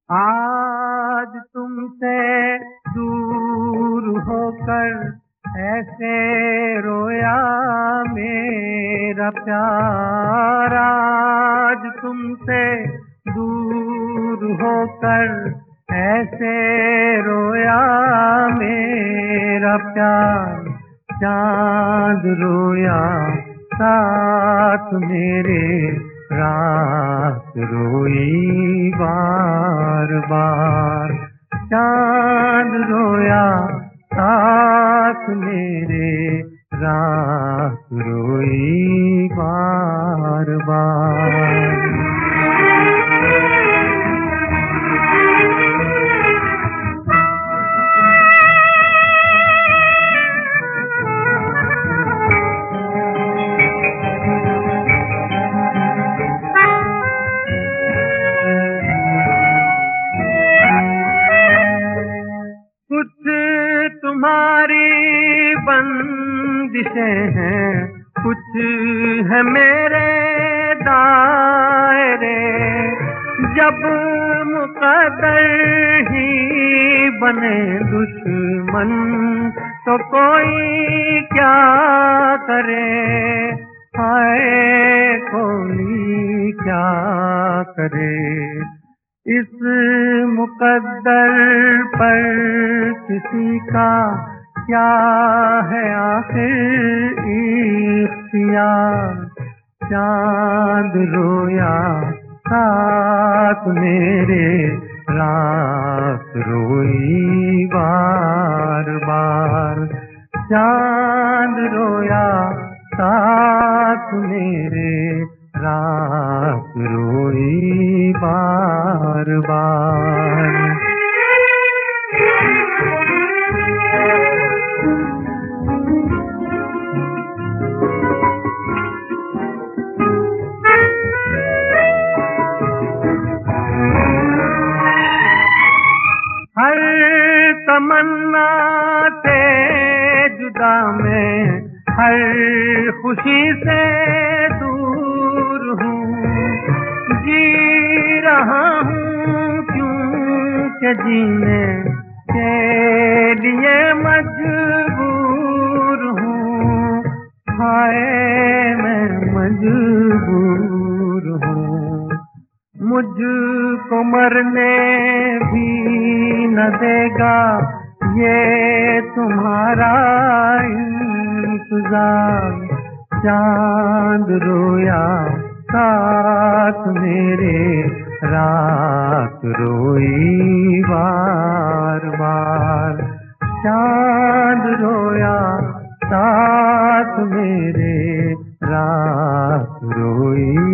आज तुमसे दूर होकर ऐसे रोया मेरा प्यार। आज तुमसे दूर होकर ऐसे रोया मेरा प्यार। चांद रोया साथ मेरे, रात रोई बार बार। चांद रोया साथ मेरे, रात रोई बार बार। कुछ तुम्हारी बंदिशें हैं, कुछ है मेरे दायरे। जब मुकद्दर ही बने दुश्मन तो कोई क्या करे। हाय कोई क्या करे। इस मुकद्दर पर किसी का क्या है आखिर इख्तियार। चांद रोया साथ मेरे, रात रोई बार बार। चांद रोया साथ मेरे, रात रोई बार बार। हर तमन्ना से जुदा मैं, हर खुशी से दूर हूँ। जी रहा हूँ क्योंकि जीने के लिए मजबूर हूँ। हाय मैं मजबूर हूँ। मुझको मरने भी न देगा ये तुम्हारा इंतजार। चांद रोया साथ मेरे, रात रोई बार बार। चांद रोया साथ मेरे, रात रोई